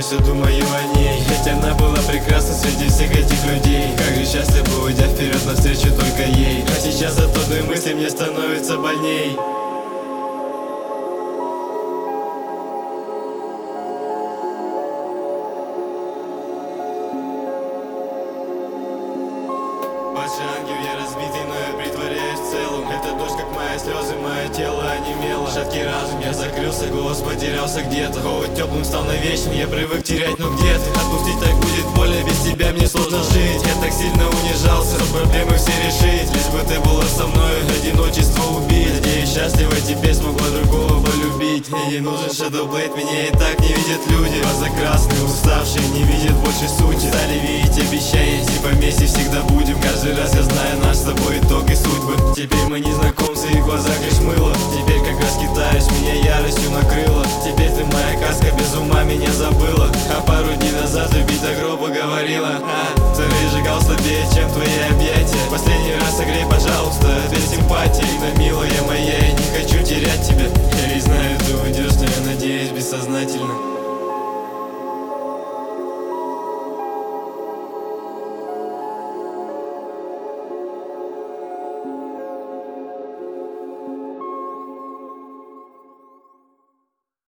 все думаю о ней. Ведь она была прекрасна среди всех этих людей. Как же счастлив был, уйдя вперед навстречу только ей. А сейчас от одной мысли мне становится больней. Падший ангел, я разбитый, но я притворяюсь целым. Это дождь, как мои слезы, мое тело онемело. Шаткий разум, я закрылся, голос потерялся где-то. Холод теплым стал навечно, я привык терять, но где ты? Отпустить так будет больно, без тебя мне сложно жить. Я так сильно унижался, но проблемы все решить. Лишь бы ты была со мной, одиночество убить. Надеюсь, счастлива теперь смогла другого полюбить. Мне не нужен Shadow Blade, меня и так не видят люди. Глаза красные, уставшие, не видят больше сути. Стали видеть обещания, типа вместе всегда будем. Каждый раз я знаю наш с тобой итог и судьбы. Теперь мы незнакомцы и в глазах лишь мыло. Теперь как раз китаешь, меня яростью накрыло. Теперь ты моя каска, без ума меня забыла. А пару дней назад любить до гроба говорила. Зарыжигал слабее, чем твои объятия. Последний раз согрей, пожалуйста, без симпатии. Но милая моя, я не хочу терять тебя. Я ведь знаю, ты уйдешь, но я надеюсь бессознательно.